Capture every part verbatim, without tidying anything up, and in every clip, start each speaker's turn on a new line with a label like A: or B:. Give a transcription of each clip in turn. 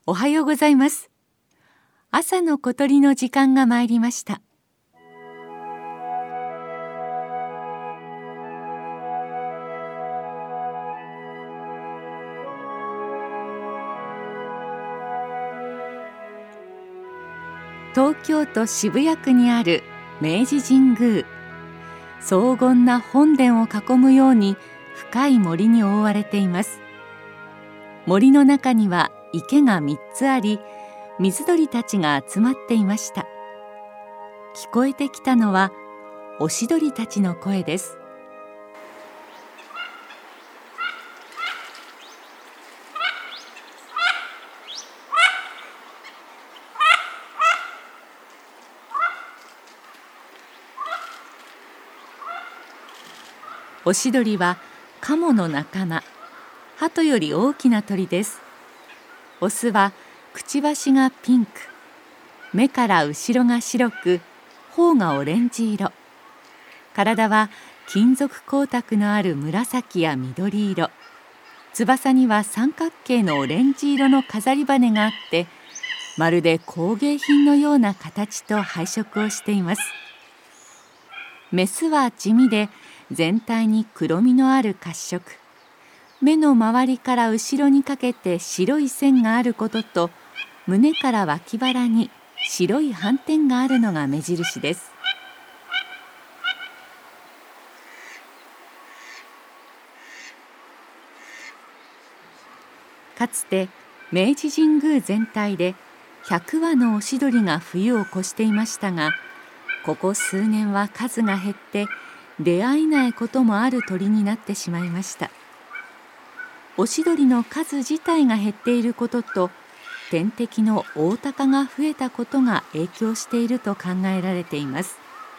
A: おはようございます。朝の小鳥の時間が参りました。東京都渋谷区にある明治神宮、荘厳な本殿を囲むように深い森に覆われています。森の中には池がみっつあり、水鳥たちが集まっていました。聞こえてきたのはオシドリたちの声です。オシドリはカモの仲間、鳩より大きな鳥です。オスはくちばしがピンク、目から後ろが白く、頬がオレンジ色、体は金属光沢のある紫や緑色、翼には三角形のオレンジ色の飾り羽があって、まるで工芸品のような形と配色をしています。メスは地味で全体に黒みのある褐色、目の周りから後ろにかけて白い線があることと、胸から脇腹に白い斑点があるのが目印です。かつて明治神宮全体でひゃくわのオシドリが冬を越していましたが、ここ数年は数が減って出会えないこともある鳥になってしまいました。オシドリの数自体が減っていることと、天敵のオオタカが増えたことが影響していると考えられています。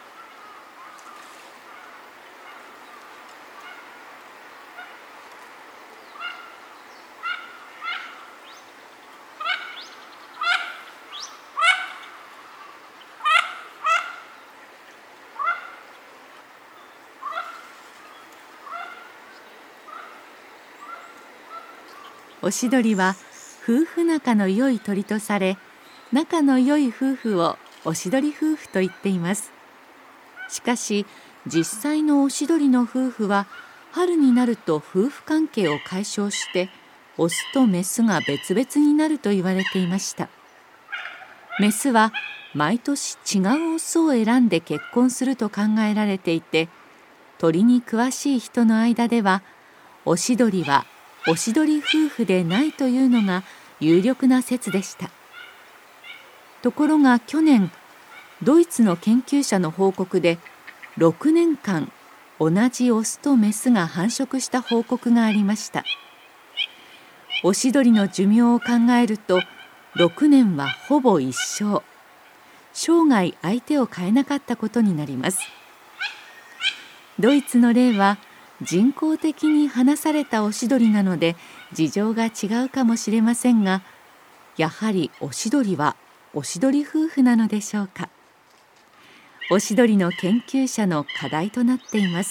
A: オシドリは夫婦仲の良い鳥とされ、仲の良い夫婦をオシドリ夫婦と言っています。しかし実際のオシドリの夫婦は春になると夫婦関係を解消して、オスとメスが別々になると言われていました。メスは毎年違うオスを選んで結婚すると考えられていて、鳥に詳しい人の間ではオシドリはオシドリ夫婦でないというのが有力な説でした。ところが去年、ドイツの研究者の報告でろくねんかん同じオスとメスが繁殖した報告がありました。オシドリの寿命を考えるとろくねんはほぼ一生、生涯相手を変えなかったことになります。ドイツの例は人工的に放されたオシドリなので事情が違うかもしれませんが、やはりオシドリはオシドリ夫婦なのでしょうか。オシドリの研究者の課題となっています。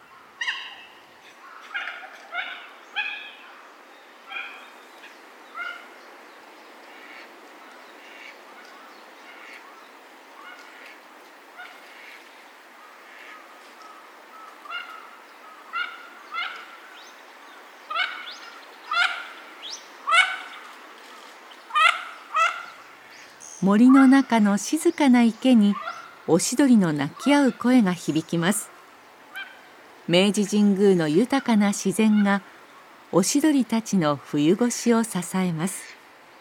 A: 森の中の静かな池にオシドリの鳴き合う声が響きます。明治神宮の豊かな自然がオシドリたちの冬越しを支えます。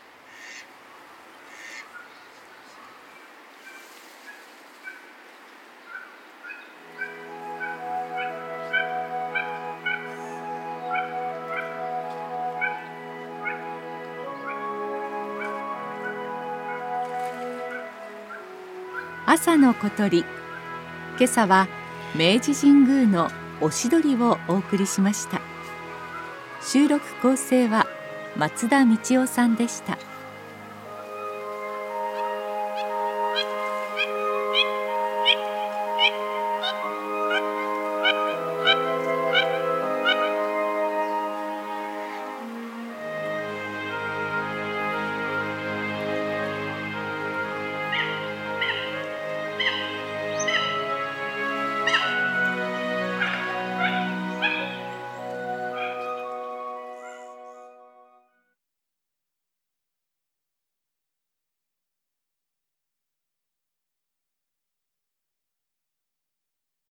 A: 朝の小鳥、今朝は明治神宮のオシドリをお送りしました。収録構成は松田道夫さんでした。